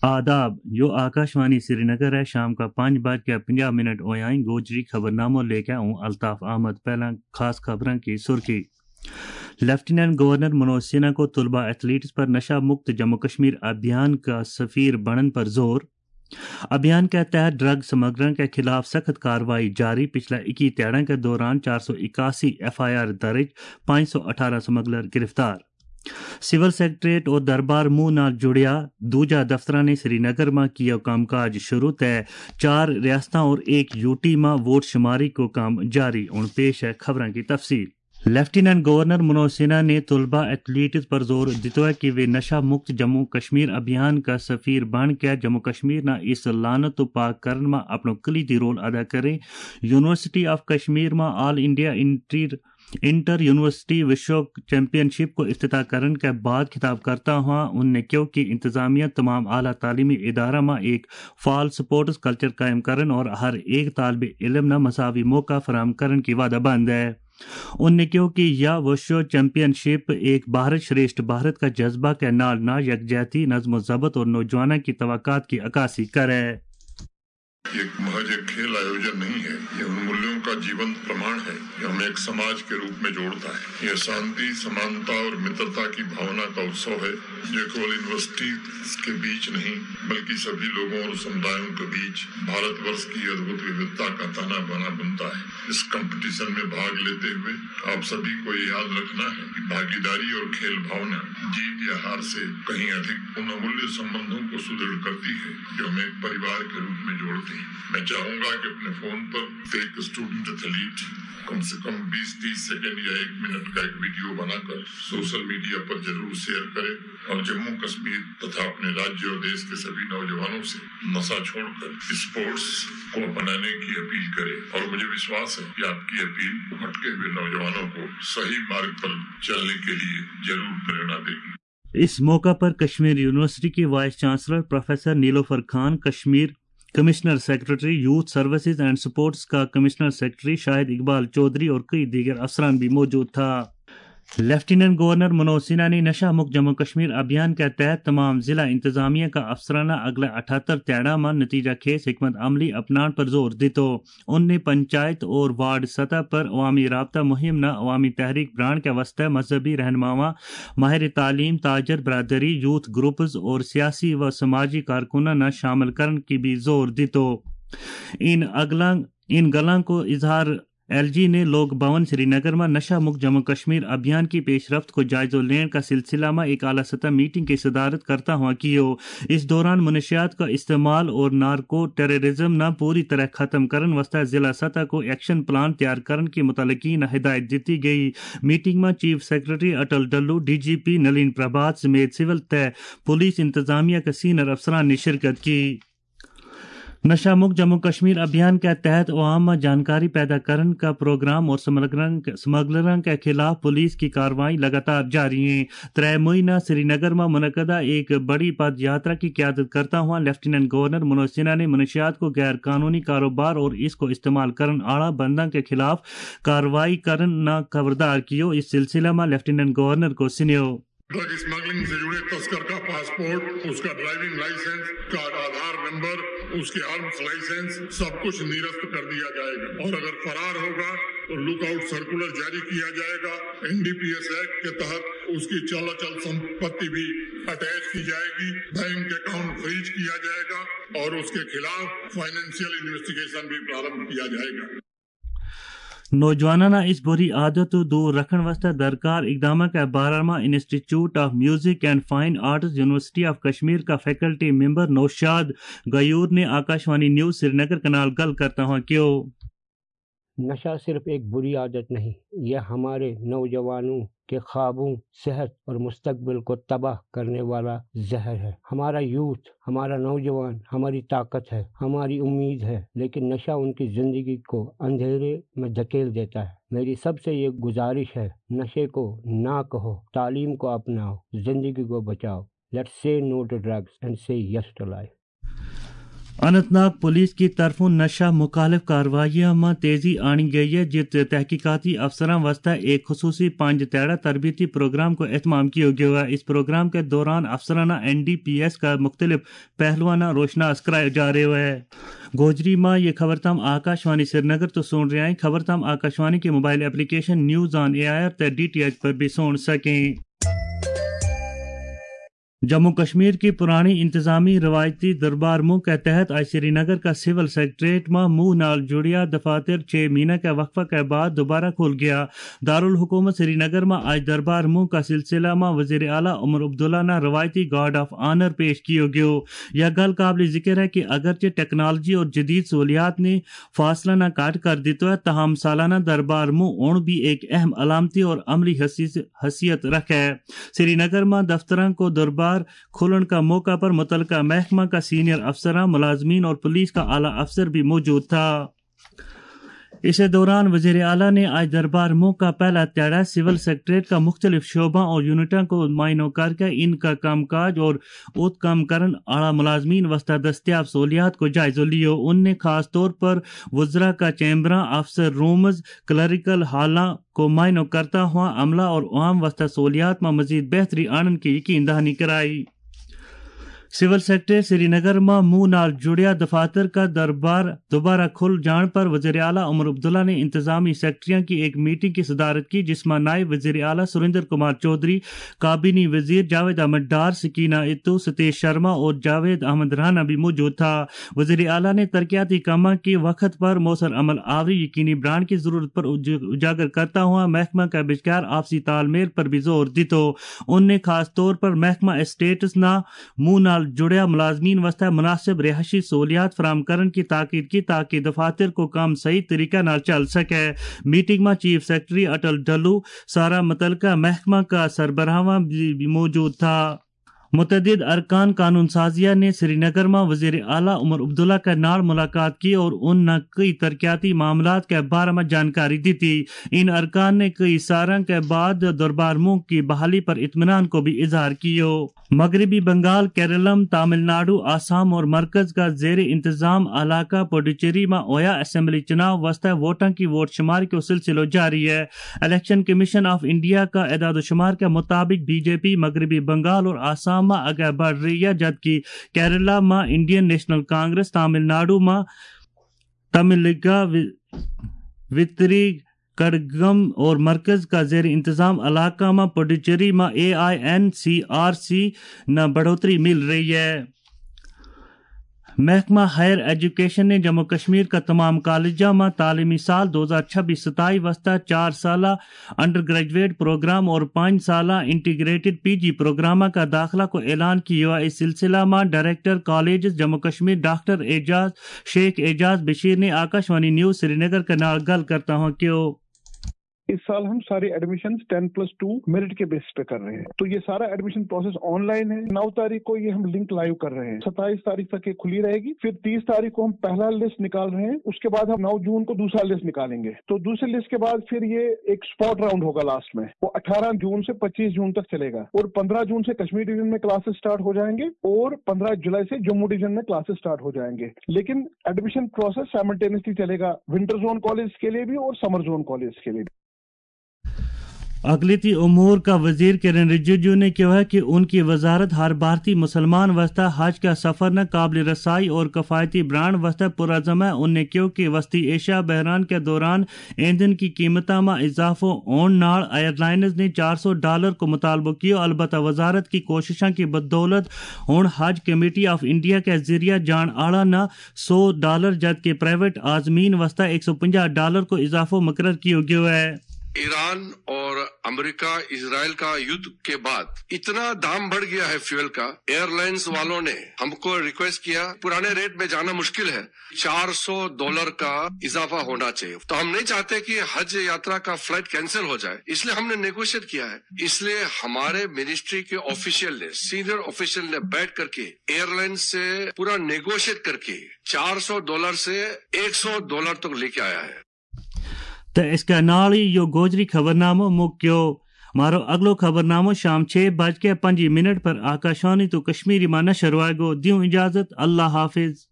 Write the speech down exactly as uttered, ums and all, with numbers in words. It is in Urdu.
आदाब यो आकाशवाणी श्रीनगर है। शाम का पाँच बज के पंजाह मिनट होयाई गोजरी खबरनामों लेके आऊँ अल्ताफ अहमद। पहला खास खबरों की सुर्खी। लेफ्टिनेंट गवर्नर मनोज सिन्हा को तलबा एथलीट्स पर नशा मुक्त जम्मू कश्मीर अभियान का सफीर बनने पर जोर। अभियान के तहत ड्रग स्मगलर के खिलाफ सख्त कार्रवाई जारी। पिछले इक्कीस त्याड़ा के दौरान चार सौ इक्यासी एफ आई आर दर्ज, पाँच सौ अठारह स्मगलर गिरफ्तार। सिविल सेक्रेटरीट और दरबार मुंह नाल जुड़िया दूजा दफ्तर ने श्रीनगर में किया कामकाज शुरू। तय चार रियासतां और एक यूटी में वोट शुमारी को काम जारी। उन पेश है खबरों की तफसील। लेफ्टिनेंट गवर्नर मनोज सिन्हा ने तलबा एथलीट्स पर जोर दिया है कि वे नशा मुक्त जम्मू कश्मीर अभियान का सफीर बन के जम्मू कश्मीर ना इस लानत तो पाक करन में अपना कलीदी रोल अदा करें। यूनिवर्सिटी ऑफ कश्मीर में all India inter inter university विश्व चैंपियनशिप को इफ्तिताह करने के बाद खिताब करता हुआ उनने क्यों कि इंतजामिया तमाम आला तालीमी इदारा में एक फाल स्पोर्ट्स कल्चर कायम करन और हर एक तालब इल्म न मसावी मौका फराम करने की वादा बंद है। उनने क्यों कि यह विश्व चैंपियनशिप एक भारत श्रेष्ठ भारत का जज्बा के नाल ना यकजहती नज़्म ज़ब्त और नौजवानों की तवक्कात की अक्कासी करे। ये महज एक खेल आयोजन नहीं है, ये उन मूल्यों का जीवंत प्रमाण है जो हमें एक समाज के रूप में जोड़ता है। ये शांति, समानता और मित्रता की भावना का उत्सव है जो केवल यूनिवर्सिटी के बीच नहीं बल्कि सभी लोगों और समुदायों के बीच भारतवर्ष की अद्भुत विविधता का ताना बाना बनता है। इस कंपटीशन में भाग लेते हुए आप सभी को ये याद रखना है कि भागीदारी और खेल भावना जीत या हार से कहीं अधिक उन अमूल्य संबंधों को सुदृढ़ करती है जो हमें एक परिवार के रूप में जोड़ते हैं। मैं चाहूंगा कि अपने फोन पर एक स्टूडेंट एथलीट कम से कम बीस तीस सेकंड या एक मिनट का एक वीडियो बनाकर सोशल मीडिया पर जरूर शेयर करें और जम्मू कश्मीर तथा अपने राज्य और देश के सभी नौजवानों से नशा छोड़कर स्पोर्ट्स को अपनाने की अपील करें। और मुझे विश्वास है कि आपकी अपील भटके हुए नौजवानों को सही मार्ग पर चलने के लिए जरूर प्रेरणा देगी। इस मौका पर कश्मीर यूनिवर्सिटी की vice chancellor professor Nilofar Khan, Kashmir commissioner secretary youth services and sports का कमिश्नर सेक्रेटरी शाहिद इकबाल चौधरी और कई दीगर अफसरान भी मौजूद था। लेफ्टिनेंट गवर्नर मनोज सिन्हा ने नशा मुक्त जम्मू कश्मीर अभियान के तहत तमाम जिला इंतजामिया का अफसराना अगला अठहत्तर त्याड़ा में नतीजा खेस हिकमत अमली अपनाने पर जोर दितो। उनने पंचायत और वार्ड सतह पर अवामी राबता मुहिम न अवामी तहरीक ब्रांड के वस्ते मजहबी रहनुमा, माहिर तालीम, ताजर बरादरी, यूथ ग्रुप्स और सियासी व समाजी कारकुना न शामिल करने की भी जोर दितो। इन अगला इन गलां को इजहार एलजी ने लोक भवन श्रीनगर में नशा मुक्त जम्मू कश्मीर अभियान की पेशरफ्त को जायजा लेने का सिलसिला में एक आला सतह मीटिंग की सदारत करता हुआ कियो। इस दौरान मनशियात का इस्तेमाल और नार्को टेररिज्म न पूरी तरह खत्म करने वास्ते जिला सतह को एक्शन प्लान तैयार करने की मुतलकीन हिदायत दी गई। मीटिंग में chief secretary Atal Dulloo, DGP Nalin Prabhat समेत सिविल तय पुलिस इंतजामिया के सीनियर अफसरान ने शिरकत की। नशा मुक्त जम्मू कश्मीर अभियान के तहत अवाम में जानकारी पैदा करने का प्रोग्राम और स्मगलरों के खिलाफ पुलिस की कार्रवाई लगातार जारी है। त्रै महीना श्रीनगर में मुनक़दा एक बड़ी पद यात्रा की क़यादत करता हुआ लेफ्टिनेंट गवर्नर मनोज सिन्हा ने मनशियात को गैर कानूनी कारोबार और इसको इस्तेमाल करने आला बंदा के खिलाफ कार्रवाई करना खबरदार कियो। इस सिलसिला में लेफ्टिनेंट गवर्नर को सुनियो। ड्रग स्मगलिंग से जुड़े तस्कर का पासपोर्ट, उसका ड्राइविंग लाइसेंस का आधार नंबर, उसके आर्म्स लाइसेंस सब कुछ निरस्त कर दिया जाएगा और अगर फरार होगा तो लुकआउट सर्कुलर जारी किया जाएगा। एनडीपीएस एक्ट के तहत उसकी चल अचल संपत्ति भी अटैच की जाएगी, बैंक अकाउंट फ्रीज किया जाएगा और उसके खिलाफ फाइनेंशियल इन्वेस्टिगेशन भी प्रारंभ किया जाएगा। नौजवाना इस बुरी आदत दूर रखने वास्ते दरकार इकदाम के बारहवां institute of music and fine arts university of Kashmir का फैकल्टी मेंबर नौशाद गयूर ने आकाशवाणी न्यूज श्रीनगर के नाल गल करता हुआ क्यों नशा सिर्फ एक बुरी आदत नहीं, यह हमारे नौजवानों के ख्वाबों, सेहत और मुस्तकबिल को तबाह करने वाला जहर है। हमारा यूथ, हमारा नौजवान हमारी ताकत है, हमारी उम्मीद है, लेकिन नशा उनकी ज़िंदगी को अंधेरे में धकेल देता है। मेरी सबसे ये गुजारिश है, नशे को ना कहो, तालीम को अपनाओ, ज़िंदगी को बचाओ। Let's say no to drugs and say yes to life. Anantnag police کی طرفوں نشہ مخالف کارروائیوں میں تیزی آنی گئی ہے، جس تحقیقاتی افسران واسطے ایک خصوصی پانچ تیڑا تربیتی پروگرام کو اہتمام کیا گیا ہے۔ اس پروگرام کے دوران افسرانہ این ڈی پی ایس کا مختلف پہلوانہ روشناس کرائے جا رہے ہیں۔ گوجری ماں یہ خبر تم آکاشوانی سری نگر تو سن رہے ہیں۔ خبر تم آکاشوانی کے mobile application news on A I تے ڈی ٹی ایچ پر بھی سن سکیں۔ جموں کشمیر کی پرانی انتظامی روایتی دربار منہ کے تحت آج سری نگر کا سول سیکٹریٹ میں منہ نال جڑیا دفاتر چھ مہینہ کے وقفہ کے بعد دوبارہ کھل گیا۔ دارالحکومت سری نگر میں آج دربار منہ کا سلسلہ میں وزیر اعلیٰ عمر عبداللہ نے روایتی گارڈ آف آنر پیش کیو گیو۔ یہ گل قابل ذکر ہے کہ اگرچہ ٹیکنالوجی اور جدید سہولیات نے فاصلہ نہ کاٹ کر دیتا ہے، تاہم سالانہ دربار منہ اون بھی ایک اہم علامتی اور عملی حیثیت رکھے۔ سری نگر میں دفتران کو دربار کھلن کا موقع پر متعلقہ محکمہ کا سینئر افسران، ملازمین اور پولیس کا اعلیٰ افسر بھی موجود تھا۔ اس دوران وزیر اعلیٰ نے آج دربار منہ کا پہلا تیڑا سول سیکٹریٹ کا مختلف شعبوں اور یونٹوں کو معائنہ کر کے ان کا کام کاج اور اوت کام کرن اعلیٰ ملازمین واسطے دستیاب سہولیات کو جائزہ لیا۔ ان نے خاص طور پر وزراء کا چیمبراں، افسر رومز، کلریکل ہالاں کو معائنہ کرتا ہوا عملہ اور عوام واسطے سہولیات میں مزید بہتری آنن کی یقین دہانی کرائی۔ سول سیکٹریٹ سری نگر میں منہ نال جڑیا دفاتر کا دربار دوبارہ کھل جان پر وزیر اعلیٰ عمر عبداللہ نے انتظامی سیکٹریوں کی ایک میٹنگ کی صدارت کی، جس میں نائب وزیر اعلیٰ سریندر کمار چودھری، کابینی وزیر جاوید احمد ڈار، سکینہ اتو، ستیش شرما اور جاوید احمد رانا بھی موجود تھا۔ وزیر اعلیٰ نے ترقیاتی کاموں کی وقت پر موثر عمل آوری یقینی بنانے کی ضرورت پر اجاگر کرتا ہوا محکمہ کا بچکار آپسی تال میل پر بھی زور دیتا۔ ان نے خاص طور پر محکمہ اسٹیٹس نہ منہ نال جڑیا ملازمین واسطے مناسب رہائشی سہولیات فراہم کرنے کی تاکید کی تاکہ دفاتر کو کام صحیح طریقہ نال چل سکے۔ میٹنگ میں چیف سیکرٹری اٹل ڈلو، سارا متعلقہ محکمہ کا سربراہ بھی موجود تھا۔ متعدد ارکان قانون سازیہ نے سری نگر میں وزیر اعلیٰ عمر عبداللہ کے نال ملاقات کی اور ان نے کئی ترقیاتی معاملات کے بارے میں جانکاری دی تھی۔ ان ارکان نے کئی سالوں کے بعد دربار منہ کی بحالی پر اطمینان کو بھی اظہار کیا۔ مغربی بنگال، کیرلم، تامل ناڈو، آسام اور مرکز کا زیر انتظام علاقہ پڈوچیری میں اویا اسمبلی چناؤ واسطے ووٹوں کی ووٹ شماری کا سلسلہ جاری ہے۔ الیکشن کمیشن آف انڈیا کا اعداد و شمار کے مطابق بی جے پی مغربی بنگال اور آسام میں آگے بڑھ رہی ہے، جبکہ کیرلا میں Indian National Congress, Tamil Nadu میں تملگا وتری کڑگم اور مرکز کا زیر انتظام علاقہ میں پڈوچیری میں اے آئی این سی آر سی نہ بڑھوتری مل رہی ہے۔ محکمہ ہائر ایجوکیشن نے جموں کشمیر کا تمام کالجوں میں تعلیمی سال دو ہزار چھبیس ستائی واسطے چار سالہ انڈر گریجویٹ پروگرام اور پانچ سالہ انٹیگریٹڈ پی جی پروگرام کا داخلہ کو اعلان کیا۔ اس سلسلہ میں director colleges Jammu Kashmir doctor Ejaz Sheikh Ejaz Bashir نے آکاشوانی نیوز سری نگر کے نال گل کرتا ہوں کہ اس سال ہم سارے admission ten plus two merit کے بیس پہ کر رہے ہیں، تو یہ سارا ایڈمیشن پروسیس آن لائن ہے۔ نو تاریخ کو یہ ہم لنک لائیو کر رہے ہیں، ستائیس تاریخ تک یہ کھلی رہے گی، پھر تیس تاریخ کو ہم پہلا لسٹ نکال رہے ہیں، اس کے بعد ہم نو جون کو دوسرا لسٹ نکالیں گے، تو دوسرے لسٹ کے بعد پھر یہ ایک اسپاٹ راؤنڈ ہوگا لاسٹ میں، وہ اٹھارہ جون سے پچیس جون تک چلے گا، اور پندرہ جون سے کشمیر ڈویژن میں کلاسز اسٹارٹ ہو جائیں گے اور پندرہ جولائی سے جموں ڈویژن میں کلاسز اسٹارٹ ہو جائیں گے۔ لیکن ایڈمیشن پروسیس سائملٹینیسلی چلے گا ونٹر زون کالج کے لیے بھی اور سمر زون کالج کے لیے بھی۔ اقلیتی امور کا وزیر کرن رجیجو نے کہا ہے کہ ان کی وزارت ہر بھارتی مسلمان واسطے حج کا سفر نہ قابل رسائی اور کفایتی برانڈ واسطے پرعزم ہے۔ ان نے کہا کہ وسطی ایشیا بحران کے دوران ایندھن کی قیمتوں میں اضافہ اون نال ایئر لائنز نے چار سو ڈالر کو مطالبہ کیا۔ البتہ وزارت کی کوششوں کی بدولت ہون حج کمیٹی آف انڈیا کے ذریعہ جان آڑا نہ سو ڈالر جبکہ پرائیویٹ عازمین واسطے ایک سو پنجہ ڈالر کو اضافہ مقرر کیا گیا ہے۔ ایران اور امریکہ اسرائیل کا یدھ کے بعد اتنا دام بڑھ گیا ہے فیول کا، ایئر لائنز والوں نے ہم کو ریکویسٹ کیا پرانے ریٹ میں جانا مشکل ہے، چار سو ڈالر کا اضافہ ہونا چاہیے، تو ہم نہیں چاہتے کہ حج یاترا کا فلائٹ کینسل ہو جائے، اس لیے ہم نے نیگوشیٹ کیا ہے۔ اس لیے ہمارے منسٹری کے آفیشیل نے سینئر آفیشیل نے بیٹھ کر کے ایئر لائن سے پورا نیگوشیٹ کر کے چار سو ڈالر سے ایک سو ڈالر تک لے کے آیا ہے۔ تو اس کا نال ہی یہ گوجری خبر نامہ مکیو۔ مارو اگلو خبر نامہ شام چھ بج کے پنجی منٹ پر آکاشوانی تو کشمیری میں نشر ہوئے گو۔ دیوں اجازت، اللہ حافظ۔